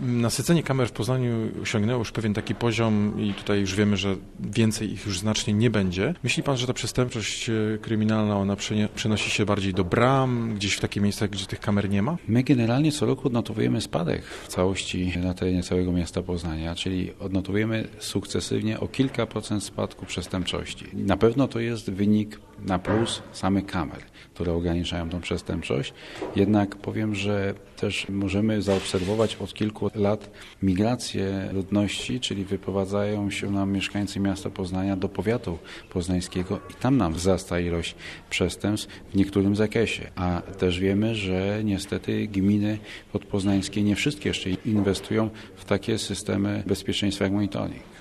Nasycenie kamer w Poznaniu osiągnęło już pewien taki poziom i tutaj już wiemy, że więcej ich już znacznie nie będzie. Myśli pan, że ta przestępczość kryminalna, ona przenosi się bardziej do bram, gdzieś w takie miejsca, gdzie tych kamer nie ma? My generalnie co roku odnotowujemy spadek w całości na terenie całego miasta Poznania, czyli odnotowujemy sukcesywnie o kilka procent spadku przestępczości. Na pewno to jest wynik na plus samych kamer, które ograniczają tą przestępczość. Jednak powiem, że też możemy zaobserwować od kilku lat migrację ludności, czyli wyprowadzają się nam mieszkańcy miasta Poznania do powiatu poznańskiego i tam nam wzrasta ilość przestępstw w niektórym zakresie. A też wiemy, że niestety gminy podpoznańskie nie wszystkie jeszcze inwestują w takie systemy bezpieczeństwa jak monitoring.